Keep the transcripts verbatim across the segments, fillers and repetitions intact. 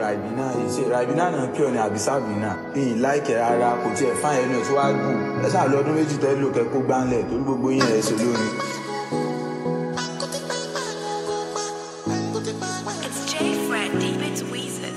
Ribina yìí ṣe Ribina náà pure ni àbí Sabina ìyìn láìkẹ́ rárá kò tiẹ̀ fáyẹn ẹnu ẹ̀ tó wá gùn ẹ ṣáà lọ́dún méjì tẹ́lẹ̀ ló kẹ́kọ̀ọ́ gbáńlẹ̀ torí gbogbo yín ẹ̀ ṣe lórin. It's J-Fred, deep into Weezer.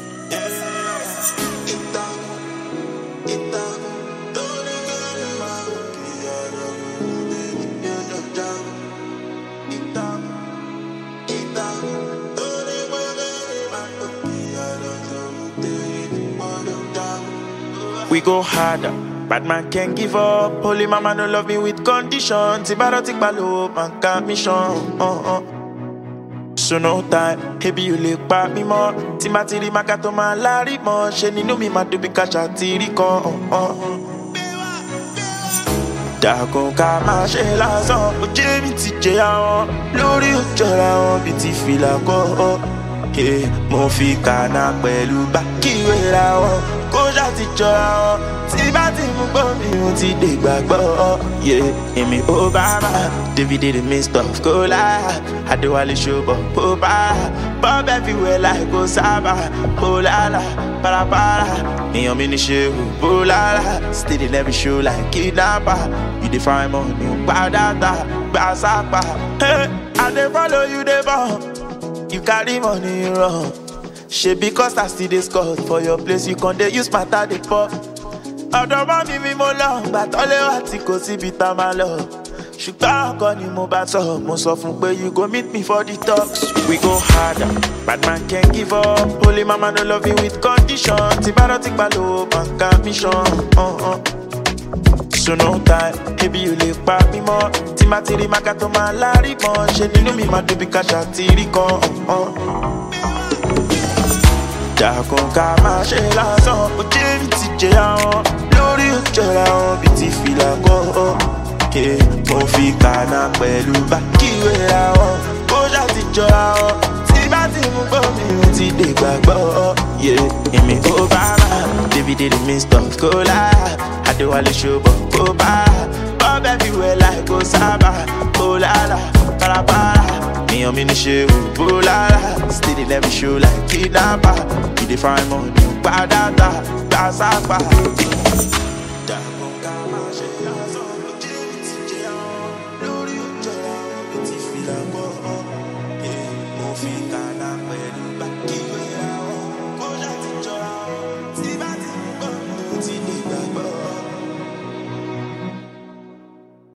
We go harder, bad man can't give up. Holy mama no love me with conditions. Tibarotic balo, man can't mission. Uh uh. So no time, baby you look back me more. Timatiri makato man lari more. She ni no mi madu bi kacha tiri ko. Uh uh. Dako kama she la son, oje mi ti je awon. Lori ojo la won bi ti fila ko. Hey, mo fi kana pẹ̀lú baki we la won. Koja ti jọra wọn, tí bá ti mú gbọ́ mi, mo ti dé gbàgbọ́. Yeah, èmi Obama, David the midst of Kola, Adéwálé ṣọ́bọ̀ Popa, Bob everywhere like Osaba, Olala, Parapara, èèyàn mi ní ṣeun, Bolala, still in every show like kidnapper, you dey find money, gba data, gba sápà. Hey, I dey follow you dey born, you carry money run. She because I see this call for your place, you can they use my tag the pop. Ọ̀dọ̀ bá mi mi mo lọ, gbàtọ́lé wá tí kò síbi tá máa lọ. Ṣùgbọ́n ọkọ ni mo bá sọ, mo sọ fún pé you go meet me for the talks. We go harder, bad man can't give up. Holy mama no love you with conditions. Tibarotic balo, man can't mission. Uh uh. So no time, baby you lè pa mí mọ́. Timatiri makato máa lárí mọ́. Ṣé nínú mi máa dùn bí kàṣà tìrí kan. Uh uh. Dàkún ká máa ṣe lásán, ojú mi ti jẹ àwọn lórí òjòra wọn bí ti fìlà kọ́. Mo fi kànáà pẹ̀lú bákìwé ra wọn, kójà ti jọra wọn, tí bá ti mú gbọ́ mi ò ti dé gbàgbọ́. Èmi Obama, David the midst of Kola, Adéwálé ṣọ́bọ̀ Popa, Bob everywhere like Osaba, Olala, Parapara. Me and me ni she Bolala, still in every show like kidnapper. You dey find money, gba data, gba sápà.